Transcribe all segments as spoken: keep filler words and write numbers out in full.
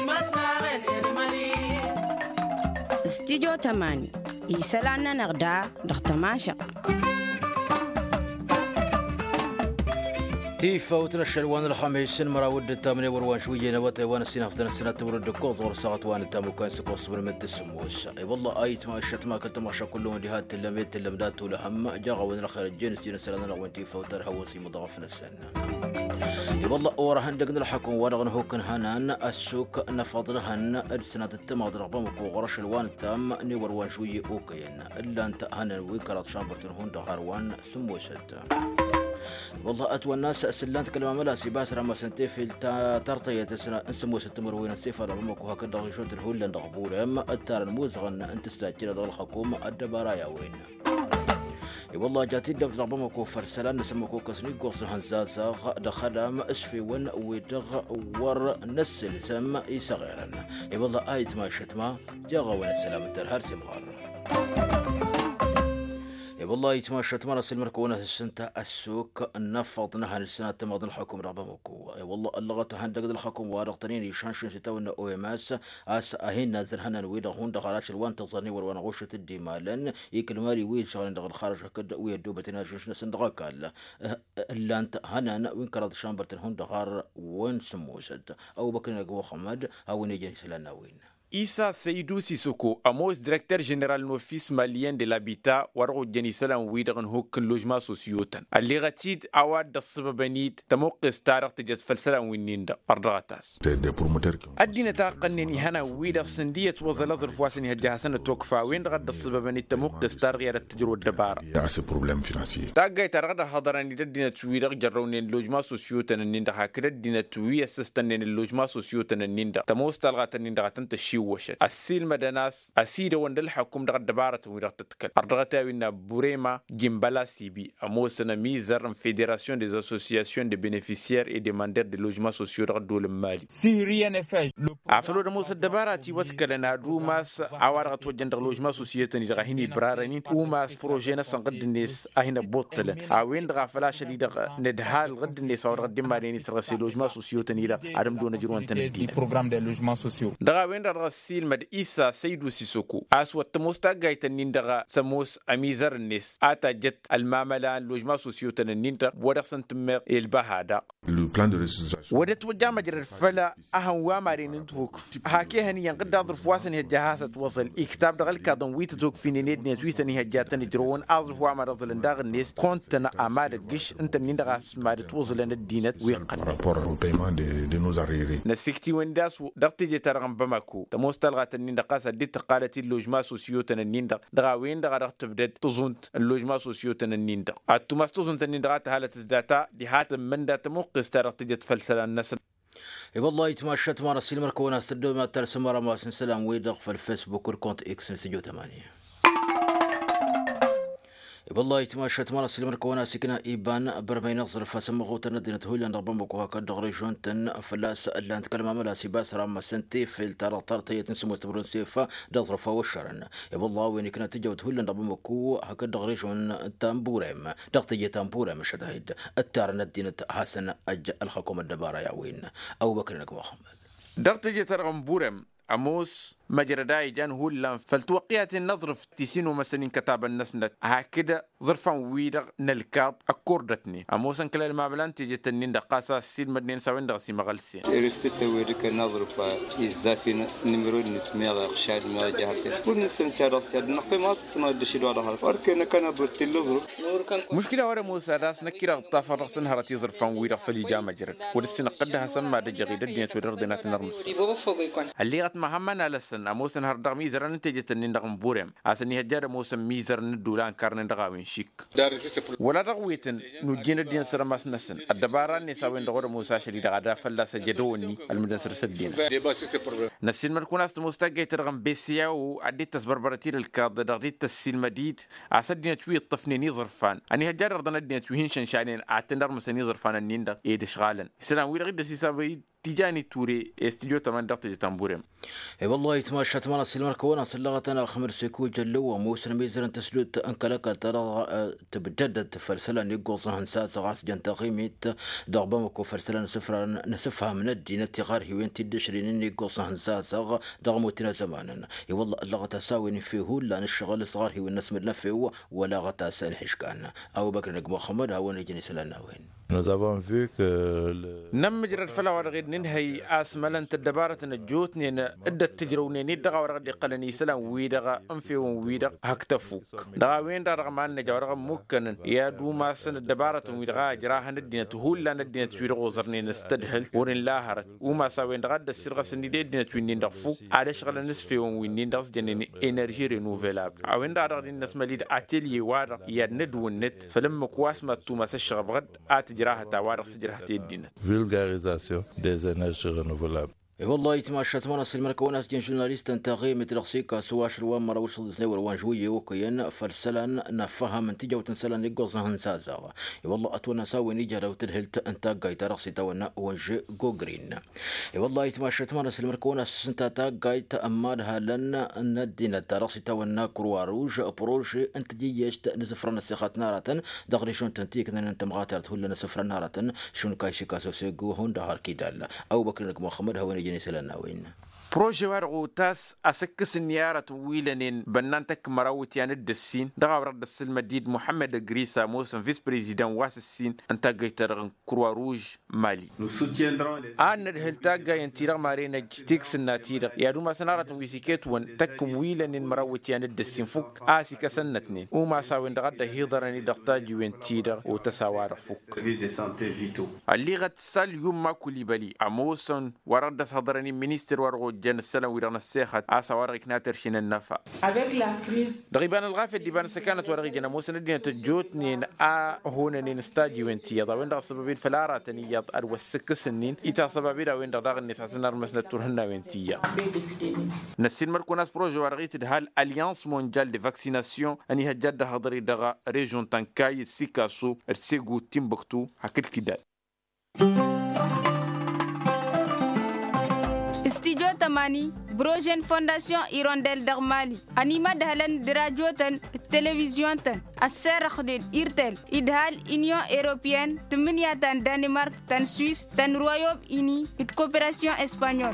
استديو تماني يسلعنا نغدا دختماشق تيفا وتنشل وان الخميس مراود التامنة وروان شوية نبات وان السنة في السنة تمرد الكوز ورصاغت وان التامو كان سكوص بالمد السموس اي والله ايت ما اشت ما كنت ماشا كلهم جهات اللميت اللمدات ولهم جاغا وان الاخر الجنس جنس لنا وان تيفا وترهوسي مضاف السنة اي والله اورا هندق نلحكم ورغن هوكن هنان السوق نفضلهن السنة التماد رغبمك وغرش الوان التام ني وروان شوية اوكيين الا انت هنان ويكرات شامبرتن هون دغاروان سموسد والله أتوى الناس أسلان تكلم ملاسي باس رما سنتي في ترطية سنة نسمو ستمر وين السيفة رغمك وهكذا غيشون تنهول لن دغبور أما التار الموزغن أنت سلاجين دغل الحكومة الدبارايا وين والله جاتي دبت رغبمك وفرسلان نسمكو كسني قوصن هنزازا دخدام اسفي ون ويدغ ور نسل سم يصغيرن والله آيت ما شتما جاغا وين السلام الترهار سمغار والله يتماشى تمارس المركونة السنة السوق النفط نهر السنة تماضي الحكم ربمكو والله اللغة هندق الحكم وارقتنين يشانشون ستاونا اويماس اس اهين نازل هنا نويدا هون دغاراش الوان تظني وروانا غوشة الديمالن يكل ماري ويل شغلين دغل خارج هكذا ويدوبتنا شنش نسندغاك الا انت هنا وين كراد شامبرتن هون دغار وين سموسد او بكرنا قوة خمد او نيجي سلانا وين Issa Seydou Sissoko, Amos, directeur général de l'Office malien de l'habitat, Waro Jenisalan Widran Hook Logement Sociotan. Al-Liratid Awad da Sababanit, Tamok Starak Tijat Falsalan Wininda, Ardratas. Adina Taqanin Hana Widar Sendiet was a lot of was in Hadasan Tokfa, Windrad da Sababanit Tamok Staria at Tijur Dabar. C'est un problème financier. Tagay Tarada Hadaran Dina Twitter, Jaron in Logement Sociotan and Ninda Hakred, Dina Tui assistant in Logement Sociotan and Ninda. Tamos Talatan in the Ratanta Shiw. السيل مدناس أسيد وندل حكم دغ دبارة ويرق تتكل أردغتا وينا بوريما جيمبالا سيبي أموسنا ميزر فيدراسيون des associations de bénéficiaires et demandeurs de logements sociaux دغ دول المالي عفلو دموس الدبارة تي وتكلنا روماس عوارغ توجن دغ لوجما سوسيتني دغ هيني برارنين وماس بروجينا سنقد الناس أهنا بوطل عوين دغ فلاش اللي دغ ندهال غد الناس أو دغ دماليني سرغسي لوجما سوسيتني دغ عدم دون جروان تندين دغ وين دغ السيل مد إيسا سيدو سيسوكو أسوى التموستا جايتا نيندغا سموس أميزر الناس آتا جت الماملان لوجما سوسيوتا نينتا ودخسن تمر البهادا ودت وجامة جرر فلا أهم وامارين نتوك هاكي هني ينقد ظرف واسن هجاهاسة توصل إكتاب دغل كادون ويتتوك في نيد نتويسن هجاتن جرون أظرف وامار ظلن داغ الناس كونتنا أماد جيش انت نيندغا سماد توصل الدينة ويقن نسيكتي ونداس دغتي جترغم بماكو تموستلغات النيندا قاسا دي تقالت اللوجما سوسيوتن النيندا دغا وين دغا دغ تبدد تزونت اللوجما سوسيوتن النيندا اتوماس تزونت النيندا غات هالة الداتا دي هات من داتا موقس تارق تجد فلسل الناس اي والله يتماشى تمارا سيل مركونا استدو ما ترسم مرة ما سلام ويدغ في الفيسبوك والكونت اكس نسجو ثمانية والله يتماشى تمارا سلمر كونا سكنا إيبان بربين نصر فسمغو تندينة هولان ربما وهكا دغريشون تن فلاس اللي نتكلم ملا سيباس رام سنتي في التارا طارتية تنسمو استبرون سيفا دغرفا وشرن والله وين كنا تجاوت هولان ربما كو هكا دغريشون تامبوريم دغتية تامبوريم شدايد التار ندينة حسن أج الحكومة الدبارة يا وين أو بكرنك محمد دغتية ترغمبوريم أموس مجرداي جان هولان فالتوقيات النظر في تسين ومسنين كتاب النسنت هكذا ظرفا ويدغ نلكاط أكوردتني أموسن كلا المابلان تيجي تنين دقاسة السيل مدنين سوين دغسي مغلسين إرستة ويدك النظر فإزافين نمرود نسميغ أخشاد ما جهرتين ونسن سيادة سيادة نقيم أسسنا الدشيد ولا هذا واركنا كان برتي اللظر مشكلة ورا موسى راس نكير غطافة رقصن هرتي ظرفا ويدغ فالجامة جرد ودسنا قدها سما دجغيد الدنيا تودر دينات نرمس اللي غت مهمنا لسن أموسن هردغ ميزر نتيجة النندغ مبورم أسني هجار موسم ميزر ندولان كارن دغاوين شيك ولا رغويتن نجين الدين سرماس نسن الدبارة نساوين دغور موسى شديد غدا فلا سجدوني المدنسر سدين نسين مركون است مستقي ترغم بيسيا وعدي تسبربرتير الكاد دغدي تسيل مديد أسدين توي الطفنين ظرفان أني هجار رضنا الدين تويهن شنشانين أعتندر مسني ظرفان النندغ إيد شغالا سلام ويرغد سيسابيد تيجاني توري استديو تمن دقت تامبورم اي والله يتماشى تمانا سلمر كونا سلغتنا خمر سيكو جلو وموسن ميزرن تسلوت انكلك ترى تبجدد فرسلان يقوص هنسا سغاس جنتقيميت دغبمكو فرسلان سفر نسفها من الدين تغار هوين تدشرين يقوص هنسا سغ دغموتنا زمانا اي والله اللغة تساوي فيه لا نشغل صغار هو الناس من لفه ولا غتا سنحش كان او بكر نجم محمد هو نجي سلنا وين Nous avons vu que نم جرد فلا ورغد ننهي اسملن تدبارة الجوت نين ادى تجروني ندغا ورغد قلني سلام ويدغا انفي ويدغ هكتفوك دغا وين دغا ما نجا ورغ ممكن يا دو ما سن الدبارة ويدغا جراها ندينا تهول لا ندينا تشوير غوزرني نستدهل ورن لاهرت وما ساوين دغا السرغه سن دي دينا توين ندفوك على شغل نسفي وين ندغ جنني انرجي رينوفيلابل اوين دغا الناس مليد اتيلي وار يا ند والنت فلما كواس ما تو ما سشغ بغد ات جراها توارق سجرها تيدين vulgarisation des énergies renouvelables. اي والله يتماشى تمانا سلمر كوناس جن جورناليست انتاغي متلقسيكا سواش روان مرا وصل زني وروان جويه وكين فرسلان نفهم نتيجه وتنسلان يقوز هنسازا اي والله اتونا ساوي نيجا لو تدهلت انتاغاي ترقسي تونا ونجي جو جرين اي والله يتماشى تمانا سلمر كوناس سنتا تاغاي تامالها لن ندينا ترقسي تونا كرواروج بروجي انت جيش نسفرنا سيخات نارة دغري شون تنتيك انت مغاترت هلا نسفر نارة شون كايشي كاسو سيغو هون دهار كيدال او بكر محمد هو نجي سلنا وين بروجي ورغو تاس أسكس النيارة ويلنين بنانتك مراوت يعني الدسين دغا ورد السلم ديد محمد غريسا موسم فيس بريزيدان واس السين انتا غيتر كروا روج مالي آن ندهلتا غاي انتيرغ مارينج تيكس الناتيرغ يادو ما سنارة ويسيكيت وان تكم ويلنين مراوت يعني الدسين فوق آسي كسنتنين وما ساوين دغا دهيضراني دغتاجي وين تيرغ وتساوار فوق اللي غتسال يوم ما كولي بالي أموسن ورد صدراني مينيستر ورغو جن السلام ويرنا السيخات آسا ورغيك ناترشين النفع دغيبان الغافة ديبان سكانت ورغي جنا موسى ندينا تجوتنين آ هونا نين استاجي وانتي يضا وين دغ سبابين فلاراتني يض أروا السكس النين إتا سبابين وين دغ داغن نساتنا المسنة تورهنا وانتي نسين مركوناس بروجي ورغي تدهال أليانس مونجال دي فاكسيناسيون أني هجاد هضري دغا ريجون تنكاي سيكاسو السيغو تيمبكتو هكذا كدال Studio Tamani, Brogen Fondation Hirondelle d'Armali, Anima Dahlan de Radio Tan, Télévision Tan, Asser Khdil, Irtel, Idhal, Union Européenne, Tmenia Tan, Danemark, Tan Suisse, Tan Royaume-Uni, et Coopération Espagnole.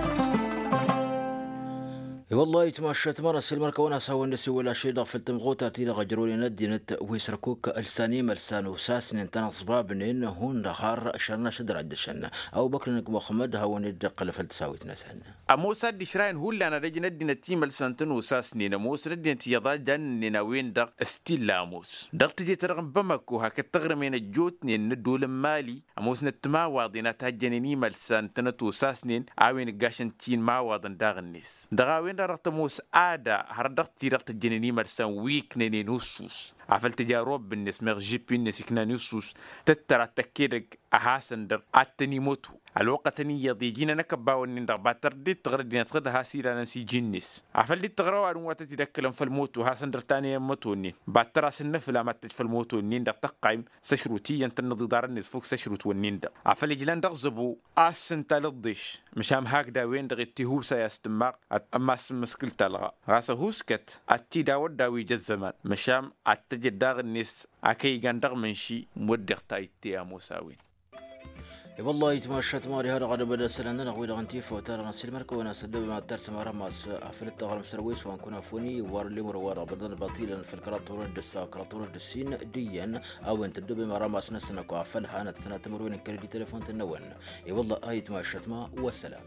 والله يتماشى تمارا سلمر كونا ساوى النسي ولا شيء ضغف التمغوتا تيلا غجروني ندينت ويسركوك الساني مرسان وساسن انتنا صباب نين هون رخار شرنا شدر عدشنا او بكر نك محمد هاو ندق لفلت ساويت نسان اموسا دي شراين هو اللي انا رجي ندينا تيم السانتن وساسنين اموس ندينا تيضا جن وين دق ستيل لاموس دق تجي ترغم بمكو هكا تغرمين الجوتني ندول مالي اموس نتما واضينا تهجنيني ملسانتن وساسنين اوين قاشن تين ما واضن داغنيس دغاوين رقتموس آدا هردقتي رقت الجنيني مرسان ويك نيني نصوص عفل تجارب بالنسبة جيبي نسكنا نصوص تترى تكيرك أحسن در عتني موتو الوقت ني يضيجينا نكبا ونندر باتر دي تغردين تغدها سيرا نسي جنس عفل دي تغروا أروات تدكلم في الموتو حسن در تاني موتوني باتر سنفلا ما تجف الموتو نندر تقايم سشروتي انت النضدار الناس فوق سشروت ونندر عفل جلان دغزبو أسن تلضيش مشام هكذا وين دغ التهوب سيستمر أما سمسكل تلغى غاسا هوسكت أتي داود داوي جزمان مشام أتجد داغ الناس أكي جندر منشي مودر تايتي أموساوين والله يتماشى تماري هذا غدا بدا سلنا نغوي غنتي فوتار غنسل مركو وانا سدب ما ترس ما رماس افلت غرم سرويس وان كنا فوني ور لي ور بدل باطيلا في الكراتور الدسا كراتور الدسين ديا او انت دب ما رماس نسنا كو افل حانت سنه تمرون كريدي تليفون تنون اي والله اي تماشى ما والسلام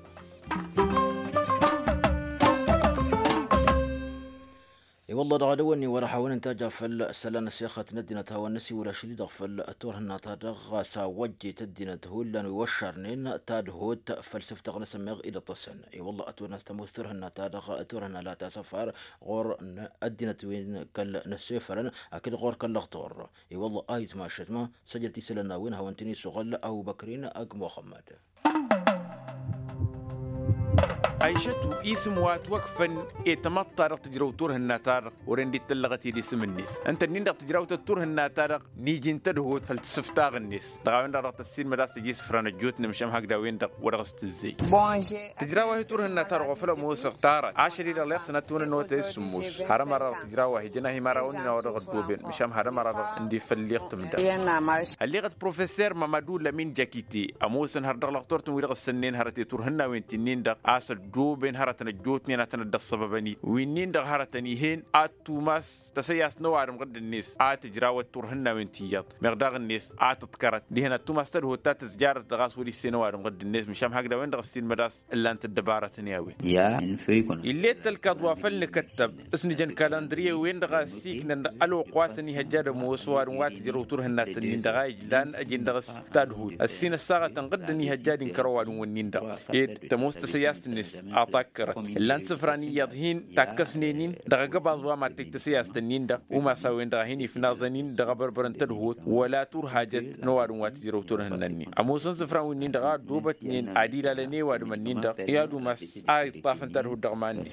اي والله دغدوني ورا حاول انتاج في السلانه سياخه ندينا تهوى النسي ولا شي دغ التور هنا تدغ سا وجي تدينا تهولن وشرنين تادهوت فلسفه تغنى سمغ الى طسن اي والله اتو ناس تمستر هنا تدغ اتور هنا لا تسفر غور ادينا توين كل نسيفرن اكيد غور كل لغطور اي والله ايت ما شت ما سجلتي سلنا وين هونتني سغل او بكرين اق محمد عيشتو اسم وات وقفا يتمطر تجرو تور الناتار ورندي تلغتي دي سم الناس انت نين تجرو تور الناتار نيجي انتدهو فلتسفتاغ الناس دغاوين راه تسين مداس تجي سفران الجوت نمشم هاك داوين دق ورغست الزي تجراوه تور الناتار غفله موسى اختار عشري لا سنتون نوت اسموس حرم راه تجراوه هجنا هي مراون نور غدوبين مشام حرم راه عندي فليقت مدا اللي غد بروفيسور مامادو لمين جاكيتي اموسن هردغ لقطورتن ويرغ السنين هرتي تور هنا وين تنين دق اسل دوبين هرتن الجوتني نتن الدصببني وينين دق هرتني هين اتوماس تسياس نوارم غد الناس ات تجراوه تور هنا وين تيات مغداغ الناس ات تذكرت دي هنا توماس تدهو تات زجار دغاس ولي سنوارم غد الناس مشام هكذا وين دغ السين مداس الا انت الدباره تنياوي يا اللي تلقى فل كتب اسنجن كالندريه وين دغ سيكن الو قواسني هجاد موسوار وات جرو تور هنا تنين دغ جلان اجن دغ تدهو السين الساعه تنقدني هجاد كروان ونين دغ تموست سياست الناس اعطاكرت لان سفراني يضهين تاكسنين دغ قبازوا ما تكتسياست النين دغ وما ساوين دغ هني في نازنين دغ بربرن تدهو ولا تور حاجه نوار وات جرو تور هنني اموسن سفران ونين دغ دوبت نين عديله لني واد منين دغ يادو مس اي طافن تدهو دغمان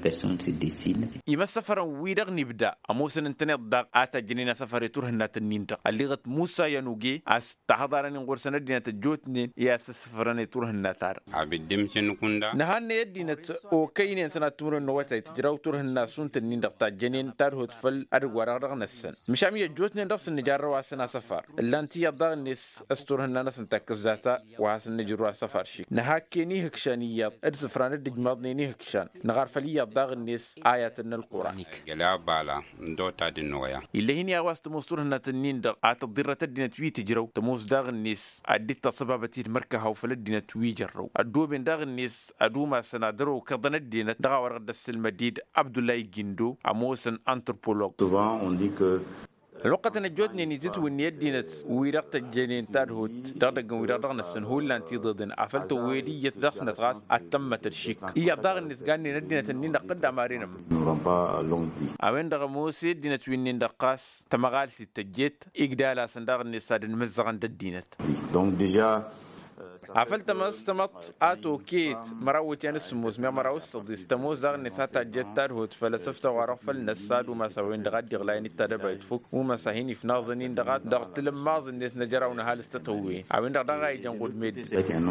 يما سفر ويدغ نبدا اموسن انتنيت دغ اتا جنينا سفر تور هنا تنين دغ اللي غت موسى ينوجي اس تحضرن غورسن دينا تجوتني يا سفرن تور هنا تار عبدم شنكوندا نهان يدينت او كاين سنه تور نوتا تجراو تور هنا سنت نين دغ تا جنين تار هوتفل ادغ ورغ نسن مشام يجوتني دغ نجار واسنا سفر لانتي يضغ نس استور هنا نس تكزاتا واسن نجروا سفر شي نهاكني هكشانيه ادسفران دجمادني هكشان نغار فلي يضغ الناس آيات القرآن جلاب على دوتا دنويا اللي هني أواست مستور هنا تنين دغ أتضرة الدين توي تجرو تموس داغ الناس أديت تصبابتي المركها وفل الدين توي جرو أدو بين داغ الناس أدو ما سنادرو كضن الدين دغا ورد السلمديد عبد الله جندو أموسن أنثروبولوج. Souvent on dit que الوقت نجوتني نزيت ونيد دينت ويرقت الجنين تارهوت دغدغ ويرقنا السن هو اللي انتي ضدن عفلت ويدي يتدخل نتغاس اتمت الشيك هي داغ الناس غاني ندينت نين دقد امارينم اوين دغ موسي دينت وين دقاس تمغال ستجيت اقدالا سنداغ الناس دن مزغن ددينت دونك ديجا عفلت ما استمت اتو كيت مراوت يعني سموس ما مراوس صديس تموس داغ نسات جتار هوت فلسفه ورف النساد وما سوين دغ دغلاين التدبا يتفك وما سهيني في ناظنين دغ دغ تلماز الناس نجراونا هال استتوي عوين دغ يجنقود ميد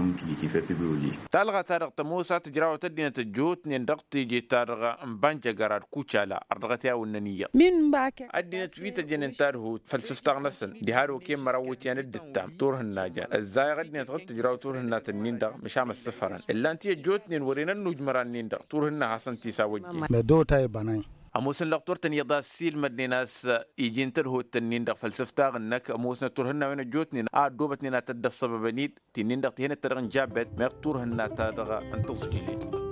تلغى تارغ تموس تجراو تدين تجوت نين دغ تيجي تارغ مبانجا غرار كوچالا ارغتيا وننيه من باك ادين تويت جنن تارهوت فلسفه نسن دي هارو كيم مراوت يعني الدتام تور الناجا ازاي غدني تجراو تور هنا تنين دغ مشام السفران الا انت جوتنين ورينا نجمران نين دغ تور هنا حسن تيساوجي مدو تاي بناي اموسن لقطور تني داسيل مديناس يجين ترهو تنين دغ فلسفتا غنك اموسن تور هنا وين جوتنين ا دوبتني تد السببنيد تنين دغ هنا ترغن جابت مقتور هنا تدغ انتصجلي